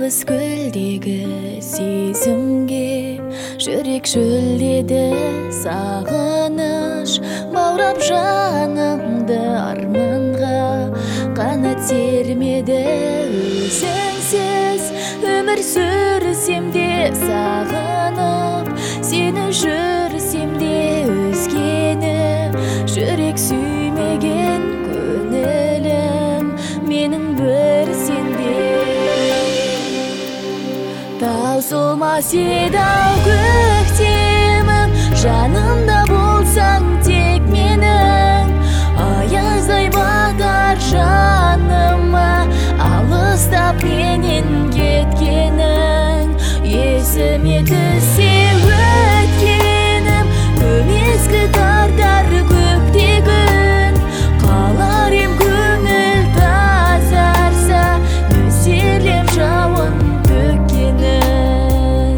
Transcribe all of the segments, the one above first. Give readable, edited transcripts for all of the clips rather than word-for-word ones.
Жалғыз көлдегі сезімге жүрек шөлдеді сағыныш, баурап жанымды арманға қанат сермеді. Өзіңсіз өмір сүрсем де сағынып, сені жүрсем де өзгені, жүрек сүймеген көңілім менің бір сенде. Таусылмас еді-ау көктемім, жанымда болсаң тек менің. Аяздай батар жаныма алыстап менен кеткенің. Есіме түссе өткенім, көмескі тартар көктегін. Қалар ем көңіл тазарса, нөсерлеп жауын төккенін.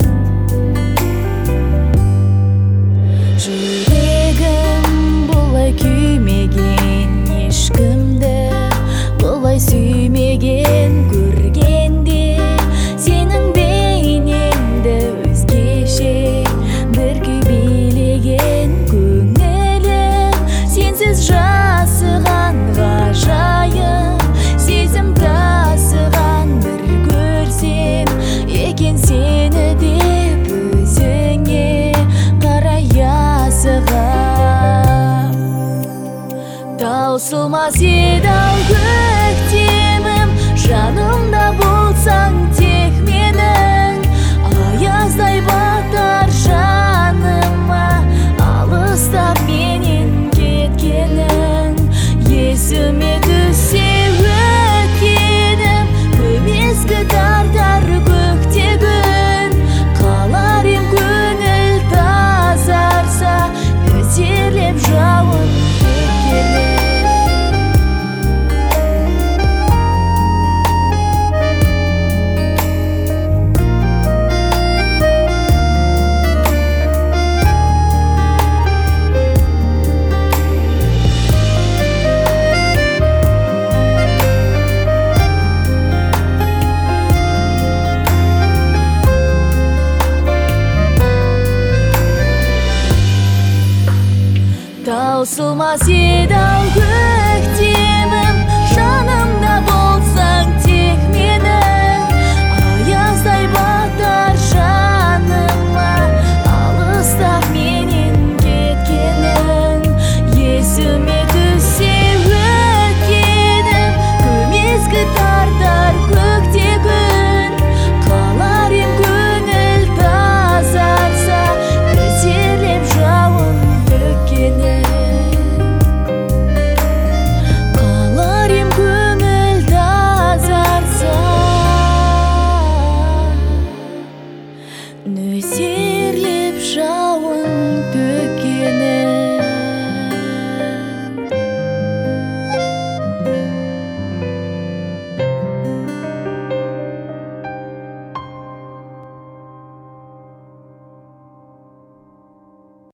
Жүрегім бұлай күймеген, ешкімді бұлай сүймеген. Көргенде сенің бейнеңді өзгеше бір күй билеген. Көңілім сенсіз жасыған ғажайып сезім тасыған. Бір көрсем екен сені деп өзіңе қарай асығам. Таусылмас еді-ау көктемім, жанымда болсаң тек менің. Аяздай батар жаныма алыстап менен кеткенің. Есіме түссе өткенім, көмескі тартар көктегін. Қалар ем көңіл тазарса, нөсерлеп жауын төккенін. Таусылмас еді-ау